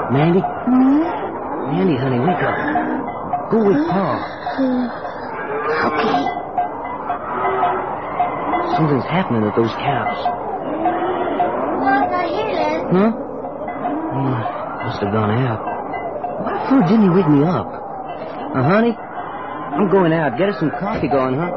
Mandy? Hmm? Mandy, honey, wake up. Go with Pa. Okay. Something's happening with those cows. One's not here, Les. Huh? Must have gone out. Why for didn't he wake me up? Honey? I'm going out. Get us some coffee going, huh?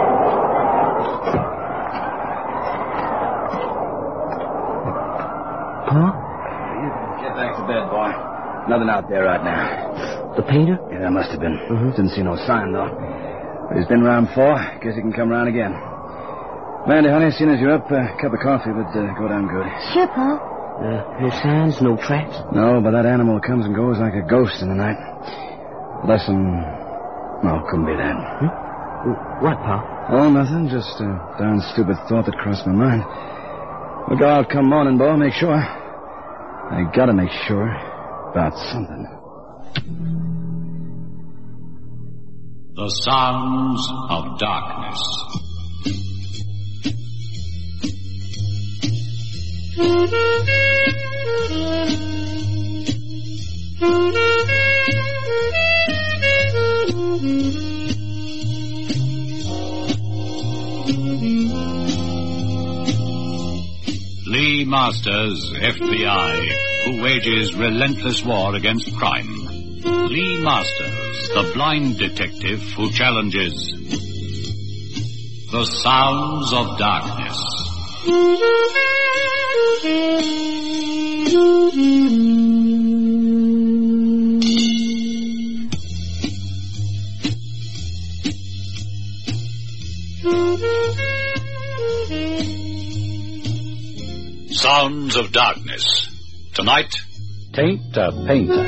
Huh? Get back to bed, boy. Nothing out there right now. The painter? Yeah, there must have been. Didn't see no sign, though. But he's been round before. Guess he can come round again. Mandy, honey, as soon as you're up, a cup of coffee would go down good. Sure, Pa. No signs, no tracks? No, but that animal comes and goes like a ghost in the night. Less than... No, couldn't be that. What, Pa? Oh, nothing. Just a darn stupid thought that crossed my mind. We'll go out come morning, boy, make sure. I gotta make sure about something. The Sounds of Darkness. Lee Masters, FBI, who wages relentless war against crime. Lee Masters, the blind detective who challenges the Sounds of Darkness. Sounds of Darkness. Tonight, Taint a Painter.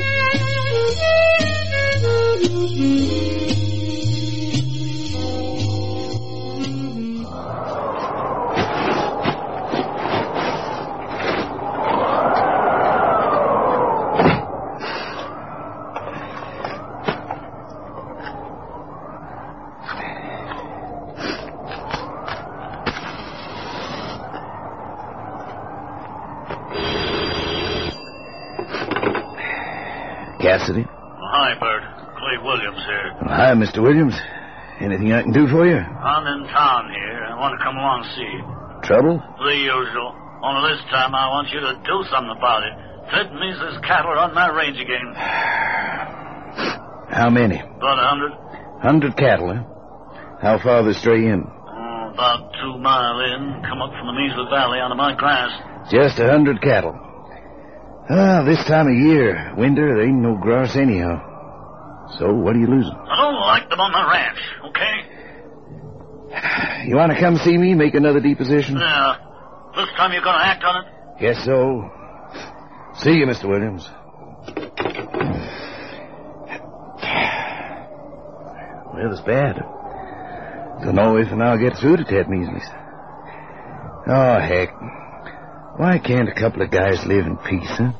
Cassidy? Hi, Bert. Clay Williams here. Hi, Mr. Williams. Anything I can do for you? I'm in town here. I want to come along and see you. Trouble? The usual. Only this time I want you to do something about it. Ted Measley's cattle are on my range again. How many? About 100. 100 cattle, huh? How far they stray in? Oh, about 2 mile in. Come up from the Measley Valley onto my grass. Just 100 cattle. This time of year, winter, there ain't no grass anyhow. So, what are you losing? I don't like them on my ranch, okay? You want to come see me, make another deposition? Yeah. This time you're going to act on it? Guess so. See you, Mr. Williams. Well, it's bad. Don't know if I'll get through to Ted Measley's. Oh, heck. Why can't a couple of guys live in peace, huh?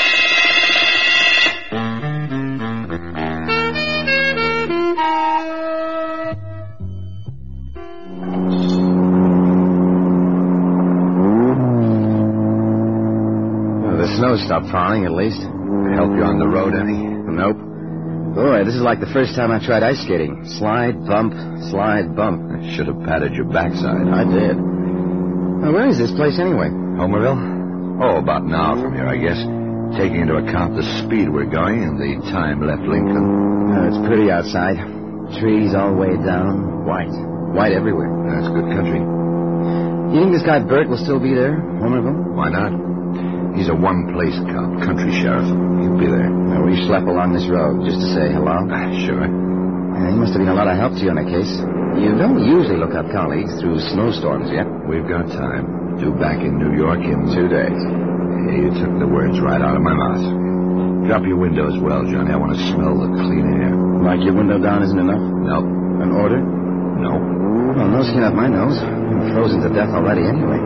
Well, the snow stopped falling, at least. Help you on the road any? Nope. Boy, this is like the first time I tried ice skating. Slide, bump, slide, bump. I should have patted your backside. I did. Now, where is this place anyway? Homerville? Oh, about an hour from here, I guess. Taking into account the speed we're going and the time left Lincoln. It's pretty outside. Trees all way down. White. White everywhere. That's good country. You think this guy Bert will still be there, Homerville? Why not? He's a one-place cop, country sheriff. He'll be there. Now, we schlep along this road just to say hello? Sure. He must have been a lot of help to you in that case. You don't usually look up colleagues through snowstorms yet. We've got time. Due back in New York in 2 days. Hey, you took the words right out of my mouth. Drop your window as well, Johnny. I want to smell the clean air. Like your window down isn't enough? Nope. An order? No. Well, no skin up my nose. I'm frozen to death already anyway.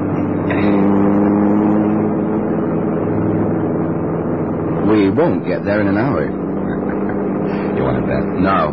We won't get there in an hour. You want to bet? No.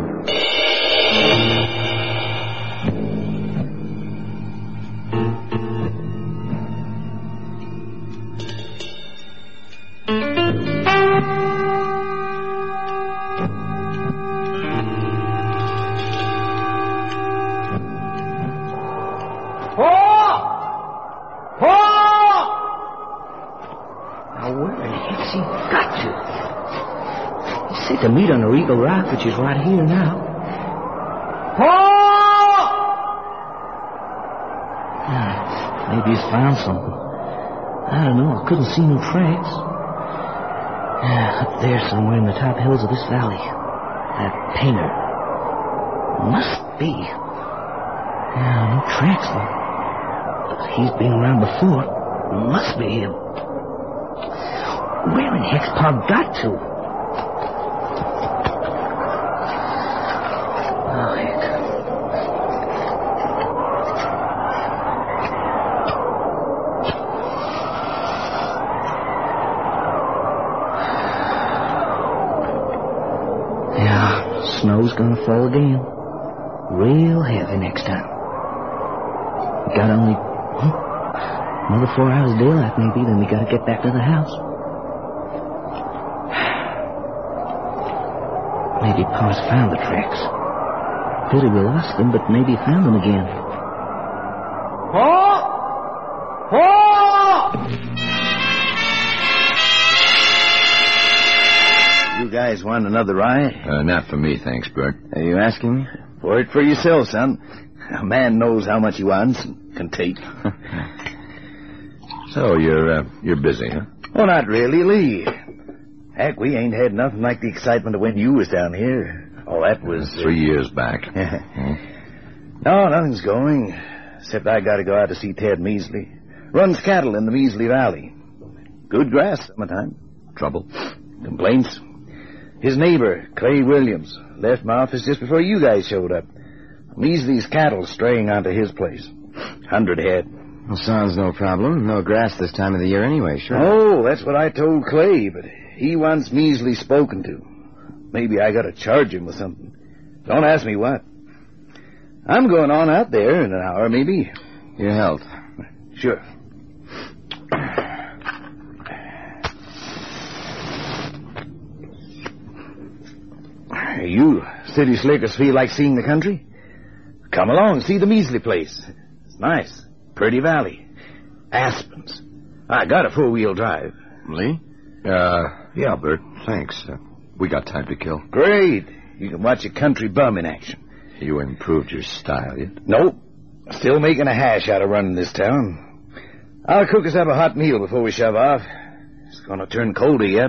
Where the heck's he got to? He said to meet on the Eagle Rock, which is right here now. Paul! Maybe he's found something. I don't know. I couldn't see no tracks. Up there somewhere in the top hills of this valley. That painter. Must be. No tracks, though. But he's been around before. Must be him. Where in heck's Pa got to? Oh, heck. Snow's gonna fall again. Real heavy next time. We got only another 4 hours of daylight maybe, then we gotta get back to the house. Maybe Pa's found the tracks. Pity we lost them, but maybe he found them again. Pa! You guys want another ride? Not for me, thanks, Bert. Are you asking? For it for yourself, son. A man knows how much he wants and can take. So, you're busy, huh? Well, not really, Lee. Heck, we ain't had nothing like the excitement of when you was down here. Oh, that was... 3 years back. No, nothing's going. Except I gotta go out to see Ted Measley. Runs cattle in the Measley Valley. Good grass summertime. Trouble? Complaints? His neighbor, Clay Williams, left my office just before you guys showed up. Measley's cattle straying onto his place. 100 head. Well, sounds no problem. No grass this time of the year anyway, sure. Oh, that's what I told Clay, but he wants Measley spoken to. Maybe I gotta charge him with something. Don't ask me what. I'm going on out there in an hour, maybe. Your health. Sure. You city slickers feel like seeing the country? Come along, see the Measley place. It's nice. Pretty valley. Aspens. I got a four-wheel drive. Lee? Yeah, Bert. Thanks. We got time to kill. Great. You can watch a country bum in action. You improved your style yet? Nope. Still making a hash out of running this town. I'll cook us up a hot meal before we shove off. It's gonna turn colder yet.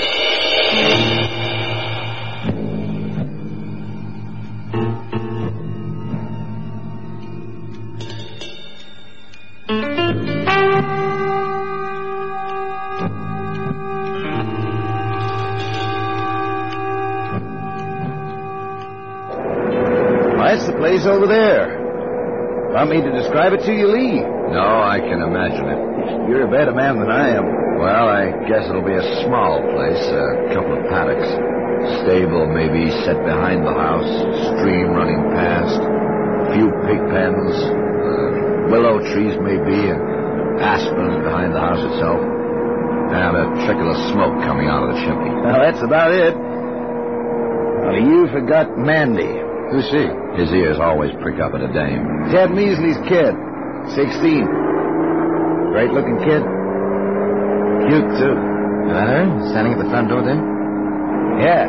That's the place over there. Want me to describe it to you, Lee? No, I can imagine it. You're a better man than I am. Well, I guess it'll be a small place, a couple of paddocks. Stable maybe set behind the house, stream running past, a few pig pens, willow trees maybe, and aspens behind the house itself, and a trickle of smoke coming out of the chimney. Well, that's about it. Well, you forgot Mandy. Who's she? His ears always prick up at a dame. Ted Measley's kid. 16. Great-looking kid. Cute, too. That her? Standing at the front door there? Yeah.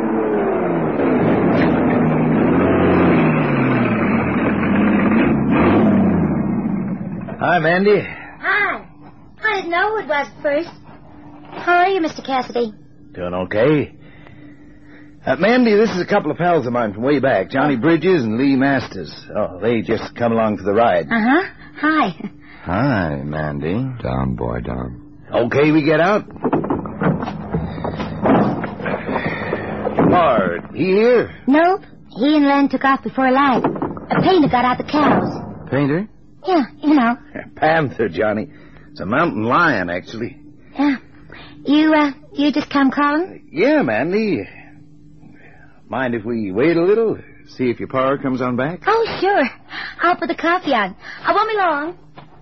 Hi, Mandy. Hi. I didn't know who it was at first. How are you, Mr. Cassidy? Doing okay. Mandy, this is a couple of pals of mine from way back. Johnny Bridges and Lee Masters. Oh, they just come along for the ride. Uh-huh. Hi. Hi, Mandy. Down, boy, down. Okay, we get out? Bard, he here? Nope. He and Len took off before light. A painter got out the cows. Painter? Yeah, you know. Panther, Johnny. It's a mountain lion, actually. Yeah. You just come calling? Yeah, Mandy. Mind if we wait a little? See if your pa comes on back? Oh, sure. I'll put the coffee on. I won't be long.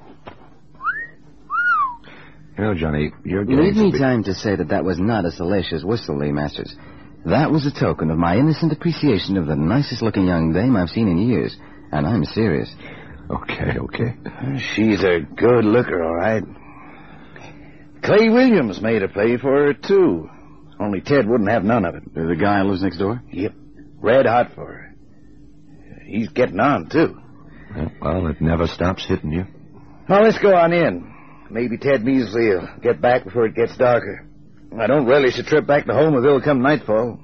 You know, Johnny, you're getting... Leave me time to say that was not a salacious whistle, Lee Masters. That was a token of my innocent appreciation of the nicest-looking young dame I've seen in years. And I'm serious. Okay. She's a good looker, all right. Clay Williams made a play for her, too. Only Ted wouldn't have none of it. The guy who lives next door? Yep. Red hot for her. He's getting on, too. Well, it never stops hitting you. Well, let's go on in. Maybe Ted Measley will get back before it gets darker. I don't relish a trip back to Holmesville come nightfall.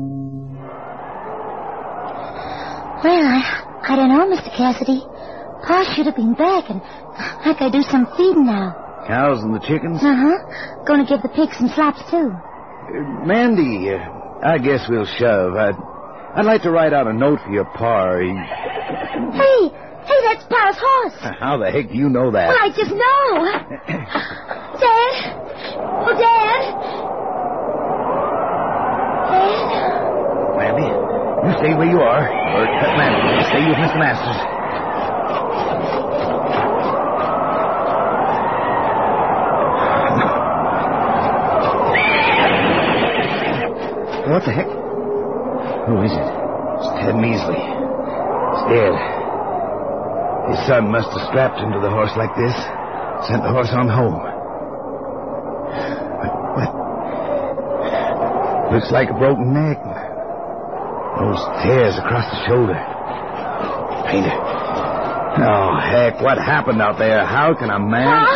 Well, I don't know, Mr. Cassidy. Pa should have been back, and I could do some feeding now. Cows and the chickens? Uh-huh. Gonna give the pigs some slops, too. Mandy, I guess we'll shove. I'd like to write out a note for your pa. Hey, that's Pa's horse. How the heck do you know that? Well, I just know. Dad? Oh, Dad? Dad? Mandy, you stay where you are. Or, Mandy, stay with Mr. Masters. What the heck? Who is it? It's Ted Measley. He's dead. His son must have strapped him to the horse like this. Sent the horse on home. What? Looks like a broken neck. Those tears across the shoulder. Painter. Oh, heck, what happened out there? How can a man...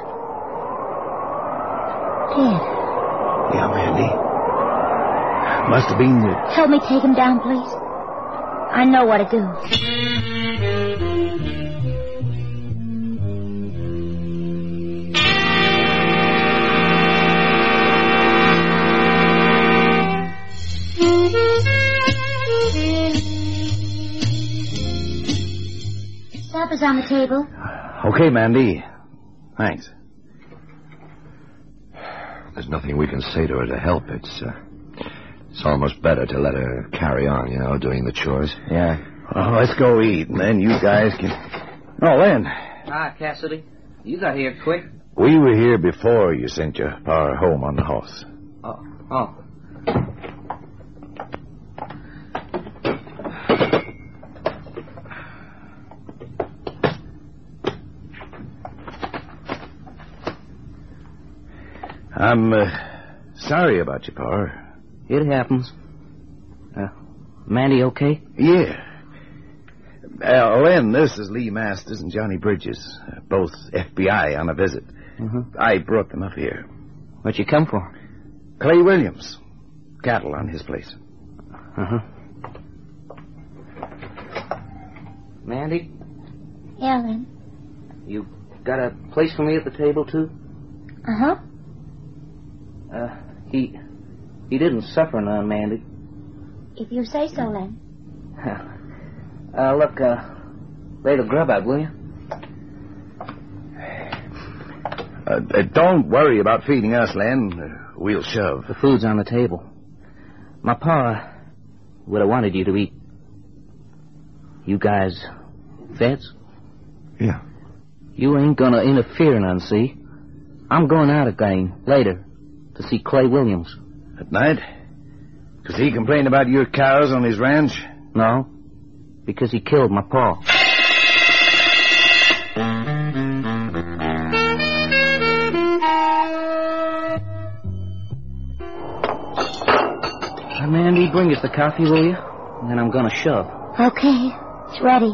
Dead. Yeah, Mandy. Must have been the... Help me take him down, please. I know what to do. Supper's on the table. Okay, Mandy. Thanks. There's nothing we can say to her to help. It's almost better to let her carry on, doing the chores. Yeah. Well, let's go eat, and then you guys can... Oh, Len. Hi, Cassidy. You got here quick. We were here before you sent your pa home on the horse. Oh. I'm sorry about your pa. It happens. Mandy okay? Yeah. Len, this is Lee Masters and Johnny Bridges, both FBI on a visit. Mm-hmm. I brought them up here. What you come for? Clay Williams. Cattle on his place. Uh-huh. Mandy, Yeah, Len. you got a place for me at the table, too? Uh-huh. He didn't suffer none, Mandy. If you say so, Len. Look, lay the grub out, will you? Don't worry about feeding us, Len. We'll shove. The food's on the table. My pa would have wanted you to eat. You guys feds? Yeah. You ain't gonna interfere none, see? I'm going out again later to see Clay Williams. At night? Because he complained about your cows on his ranch? No, because he killed my pa. Mandy, bring us the coffee, will you? And then I'm gonna shove. Okay. It's ready.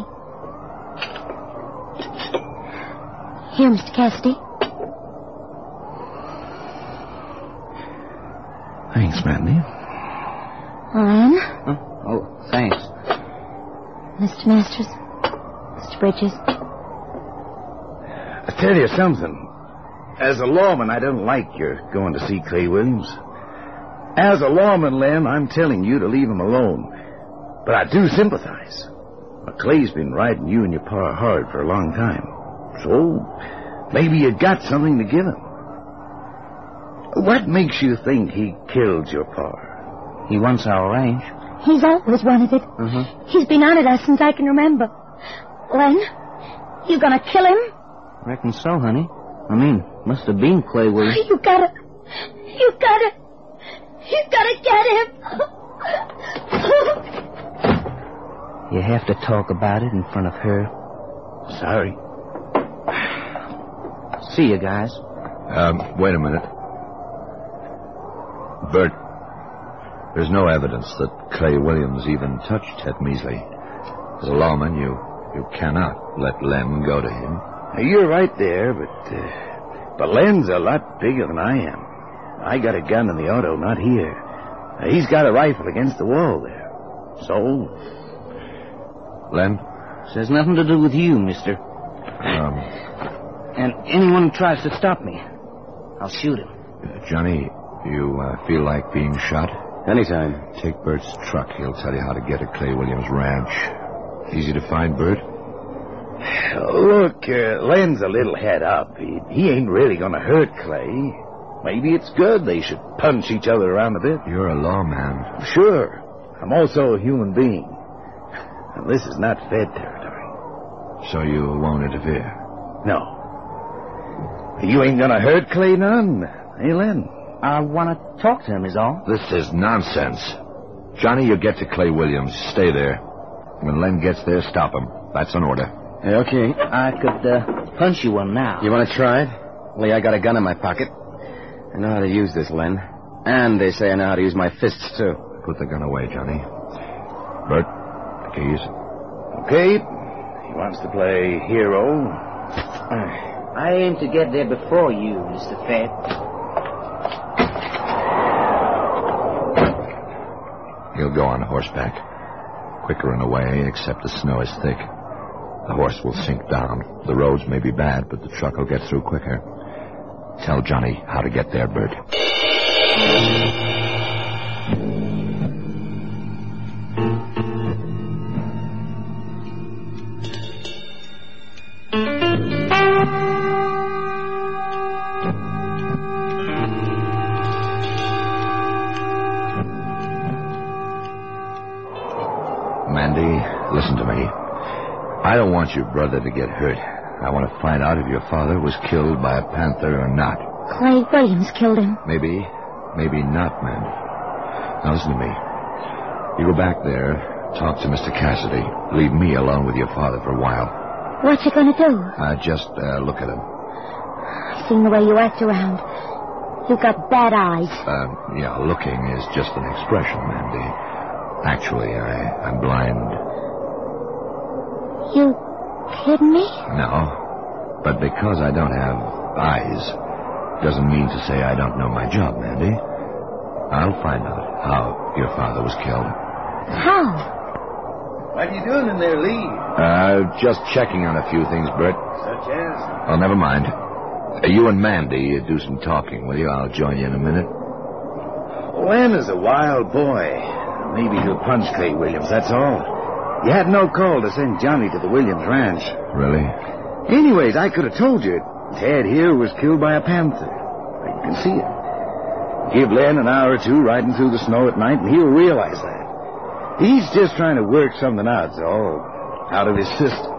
Here, Mr. Cassidy. Thanks, Mandy. Len. Huh? Oh, thanks. Mr. Masters. Mr. Bridges. I tell you something. As a lawman, I don't like your going to see Clay Williams. As a lawman, Len, I'm telling you to leave him alone. But I do sympathize. Clay's been riding you and your pa hard for a long time. So, maybe you got something to give him. What makes you think he killed your pa? He wants our range. He's always wanted it. Uh-huh. He's been on it us since I can remember. Len, you gonna kill him? Reckon so, honey. I mean, must have been Clay Williams. You gotta get him. You have to talk about it in front of her. Sorry. See you guys. Wait a minute. Bert, there's no evidence that Clay Williams even touched Ted Measley. As a lawman, you cannot let Len go to him. You're right there, but Len's a lot bigger than I am. I got a gun in the auto, not here. He's got a rifle against the wall there. So? Len? This has nothing to do with you, mister. And anyone who tries to stop me, I'll shoot him. Johnny, you feel like being shot? Anytime. Take Bert's truck. He'll tell you how to get to Clay Williams' ranch. Easy to find, Bert? Look, Len's a little head up. He ain't really going to hurt Clay. Maybe it's good they should punch each other around a bit. You're a lawman. Sure. I'm also a human being. And this is not Fed territory. So you won't interfere? No. You ain't going to hurt Clay none, eh, Len? I want to talk to him, is all. This is nonsense. Johnny, you get to Clay Williams. Stay there. When Len gets there, stop him. That's an order. Hey, okay. I could punch you one now. You want to try it? Only I got a gun in my pocket. I know how to use this, Len. And they say I know how to use my fists, too. Put the gun away, Johnny. Bert, the keys. Okay. He wants to play hero. I aim to get there before you, Mr. Fed. He'll go on horseback. Quicker in a way, except the snow is thick. The horse will sink down. The roads may be bad, but the truck will get through quicker. Tell Johnny how to get there, Bert. Mandy, listen to me. I don't want your brother to get hurt. I want to find out if your father was killed by a panther or not. Clay Williams killed him. Maybe not, Mandy. Now listen to me. You go back there, talk to Mr. Cassidy. Leave me alone with your father for a while. What's he going to do? Just look at him. I've seen the way you act around. You've got bad eyes. Yeah, looking is just an expression, Mandy. Actually, I'm blind. You kidding me? No, but because I don't have eyes, doesn't mean to say I don't know my job, Mandy. I'll find out how your father was killed. How? What are you doing in there, Lee? Just checking on a few things, Bert. Such as? Oh, never mind. You and Mandy do some talking, will you? I'll join you in a minute. Len is a wild boy. Maybe he'll punch Clay Williams, that's all. You had no call to send Johnny to the Williams ranch. Really? Anyways, I could have told you Ted here was killed by a panther. You can see it. Give Len an hour or two riding through the snow at night, and he'll realize that. He's just trying to work something out, all out of his system.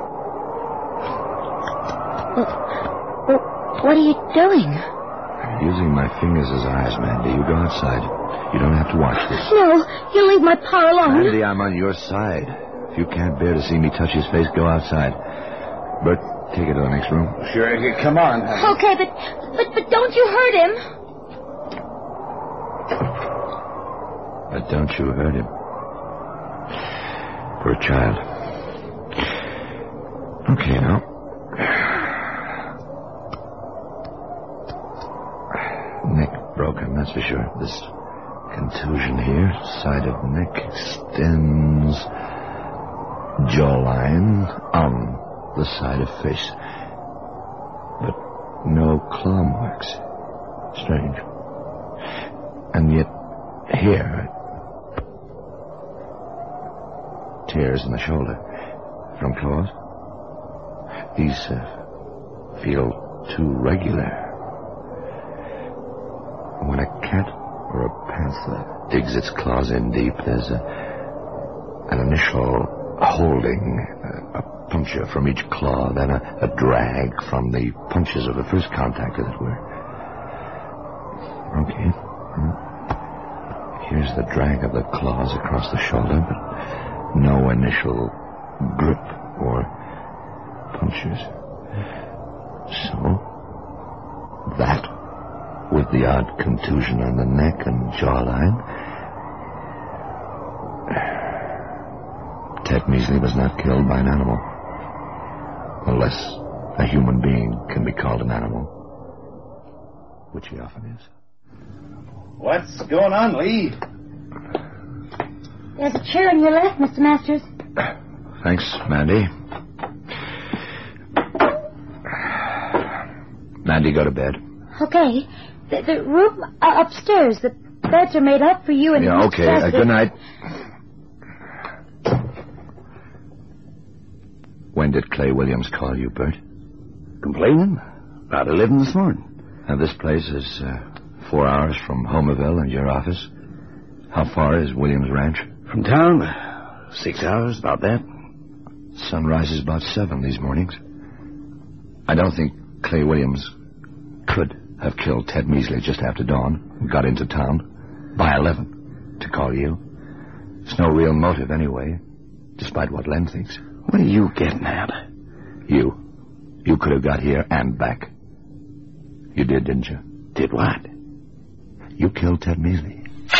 What are you doing? I'm using my fingers as eyes, Mandy. You go outside. You don't have to watch this. No, you leave my pa alone. Mandy, I'm on your side. If you can't bear to see me touch his face, go outside. Bert, take it to the next room. Sure, come on. Okay, but don't you hurt him. But don't you hurt him. Poor child. Okay, now. Neck broken, that's for sure. This contusion here, side of neck extends, jawline on the side of face. But no claw marks. Strange. And yet, here, tears in the shoulder from claws. These feel too regular. When a cat or a panther digs its claws in deep, there's an initial holding, a puncture from each claw, then a drag from the punches of the first contact, as it were. Okay. Here's the drag of the claws across the shoulder, but no initial grip or punches. So, that with the odd contusion on the neck and jawline. Ted Measley was not killed by an animal. Unless a human being can be called an animal. Which he often is. What's going on, Lee? There's a chair on your left, Mr. Masters. Thanks, Mandy. Mandy, go to bed. Okay. The room upstairs, the beds are made up for you and... Yeah, okay. Good night. When did Clay Williams call you, Bert? Complaining? About 11 this morning. Now, this place is 4 hours from Homerville and your office. How far is Williams Ranch? From town, 6 hours, about that. Sun rises about 7 these mornings. I don't think Clay Williams could have killed Ted Measley just after dawn and got into town by 11 to call you. There's no real motive anyway, despite what Len thinks. What are you getting at? You could have got here and back. You did, didn't you? Did what? You killed Ted Measley.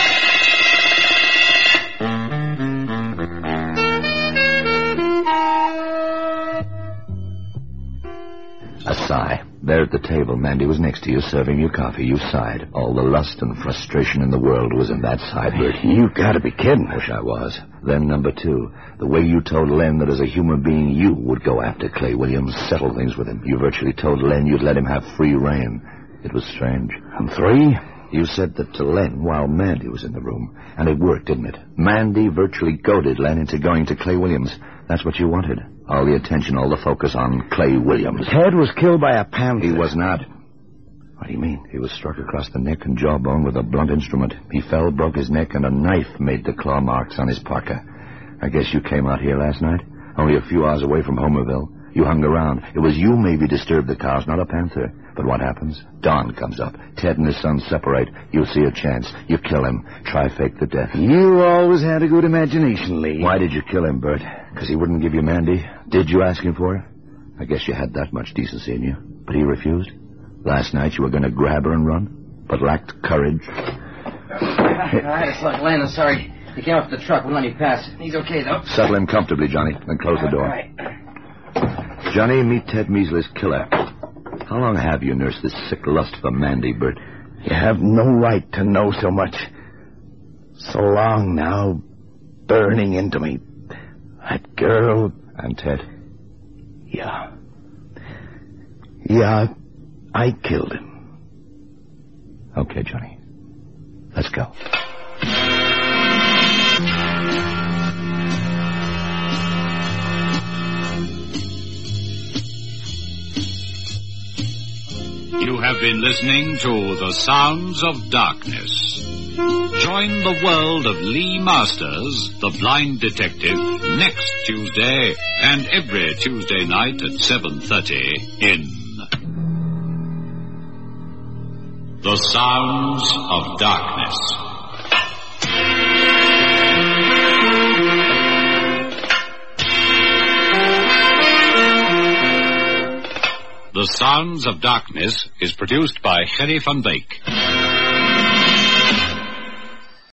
A sigh. There at the table, Mandy was next to you, serving you coffee. You sighed. All the lust and frustration in the world was in that sigh, Bert. You gotta be kidding. Wish I was. Then, number 2, the way you told Len that as a human being you would go after Clay Williams, settle things with him. You virtually told Len you'd let him have free rein. It was strange. And 3? You said that to Len while Mandy was in the room. And it worked, didn't it? Mandy virtually goaded Len into going to Clay Williams. That's what you wanted. All the attention, all the focus on Clay Williams. Ted was killed by a panther. He was not. What do you mean? He was struck across the neck and jawbone with a blunt instrument. He fell, broke his neck, and a knife made the claw marks on his parka. I guess you came out here last night? Only a few hours away from Homerville. You hung around. It was you maybe disturbed the cows, not a panther. But what happens? Dawn comes up. Ted and his son separate. You see a chance. You kill him. Try fake the death. You always had a good imagination, Lee. Why did you kill him, Bert? Because he wouldn't give you Mandy? Did you ask him for her? I guess you had that much decency in you. But he refused? Last night you were going to grab her and run, but lacked courage. All right, it's like Len. I'm sorry. He came up to the truck. We'll let him pass. He's okay, though. Settle him comfortably, Johnny, then close the door. All right. Johnny, meet Ted Measley's killer. How long have you nursed this sick lust for Mandy, Bert? You have no right to know so much. So long now, burning into me. That girl... And Ted? Yeah, I killed him. Okay, Johnny. Let's go. You have been listening to The Sounds of Darkness. Join the world of Lee Masters, the blind detective, next Tuesday and every Tuesday night at 7:30 in The Sounds of Darkness. The Sounds of Darkness is produced by Gerry van Wyk.